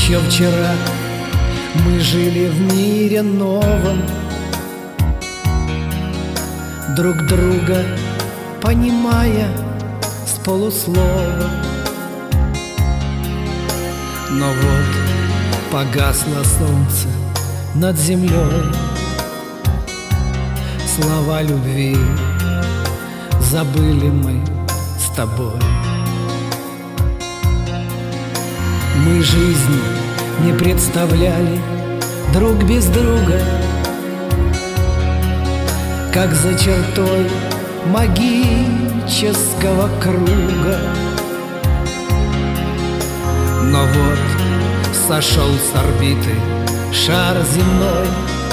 Еще вчера мы жили в мире новом, друг друга понимая с полуслова. Но вот погасло солнце над землей, слова любви забыли мы с тобой. Мы жизни не представляли друг без друга, как за чертой магического круга. Но вот сошел с орбиты шар земной,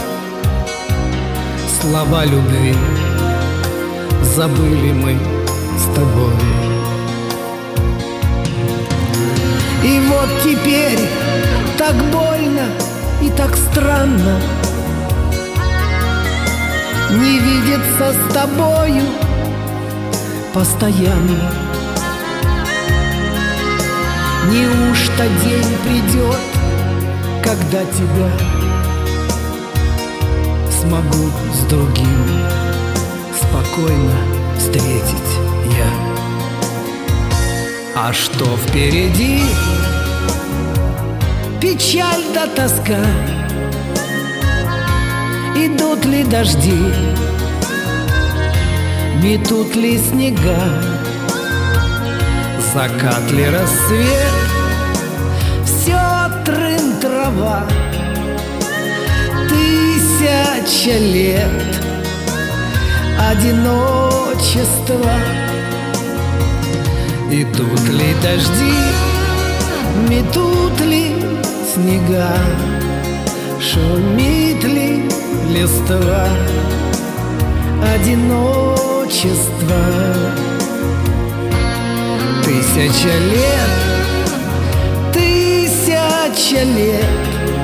слова любви забыли мы с тобой. И вот теперь так больно и так странно не видеться с тобою постоянно. Неужто день придет, когда тебя смогу с другим спокойно встретить я? А что впереди? Печаль да тоска. Идут ли дожди, метут ли снега, закат ли рассвет, все трын-трава. Тысяча лет одиночества. Идут ли дожди, метут ли снега, шумит ли листва, одиночество. Тысяча лет, тысяча лет,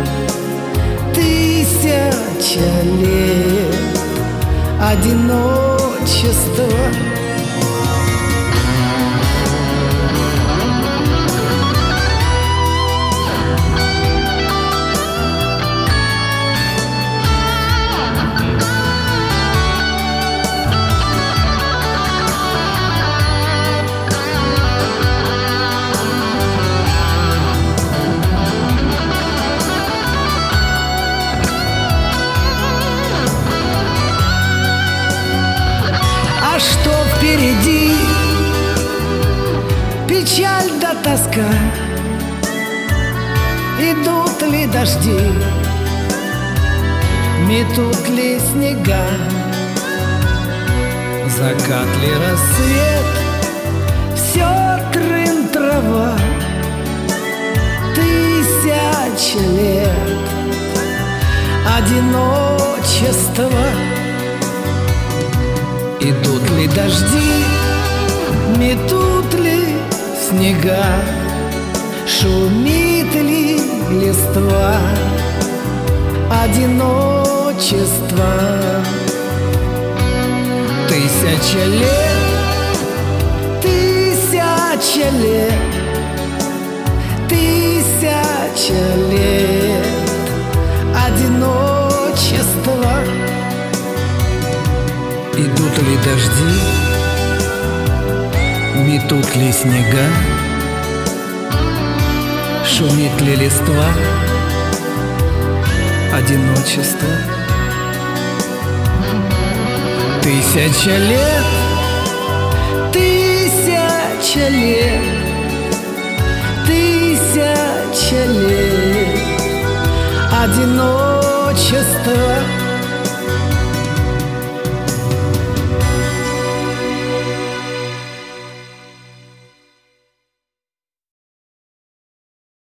тысяча лет одиночества. А что впереди? Печаль да тоска. Идут ли дожди, метут ли снега, закат ли рассвет, все трын-трава. Тысяча лет одиночества. Идут ли дожди, метут ли снега, шумит ли листва, одиночество. Тысяча лет, тысяча лет, тысяча лет одиночества. Идут ли дожди, метут ли снега, шумит ли листва, одиночество. Тысяча лет, тысяча лет, тысяча лет одиночество.